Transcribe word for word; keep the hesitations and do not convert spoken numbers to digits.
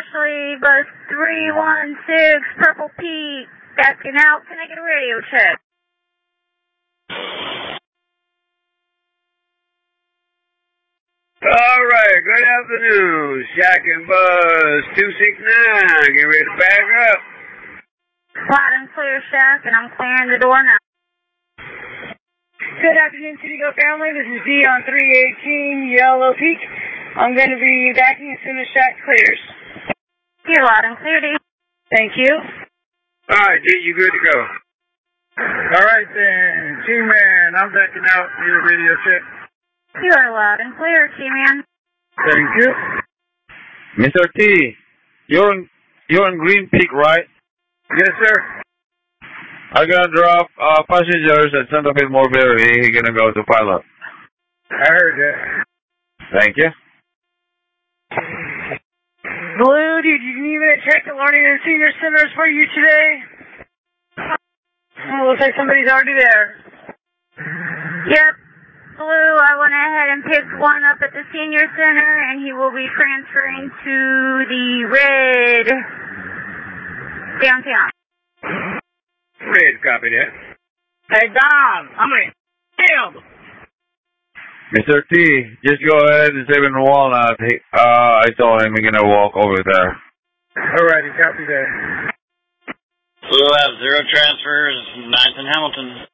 Ashley, bus three one six, Purple Peak, backing out. Can I get a radio check? All right, good afternoon. Shack and Buzz two six nine. Get ready to back up. Loud and clear, Shack, and I'm clearing the door now. Good afternoon, Citigo family. This is D on three eighteen Yellow Peak. I'm going to be backing as soon as Shack clears. You're loud and clear, D. Thank you. All right, D, you good to go. All right, then. G-Man, I'm backing out. Need a radio check. You are loud and clear, T-Man. Thank you. Mister T, you're in, you're in Green Peak, right? Yes, sir. I'm going to drop uh, passengers at Santa Fe Morberry. He's going to go to Pilot. I heard that. Thank you. Blue, did you need me to check the Learning and Senior Centers for you today? Oh, looks like somebody's already there. Yep. Blue, I went ahead and picked one up at the Senior Center, and he will be transferring to the red downtown. Red, copy that. Hey, Don, I'm going to kill them. Mister T, just go ahead and save in Walnut. He, uh, I told him he's going to walk over there. All righty, copy that. Blue have zero transfers, ninth and Hamilton.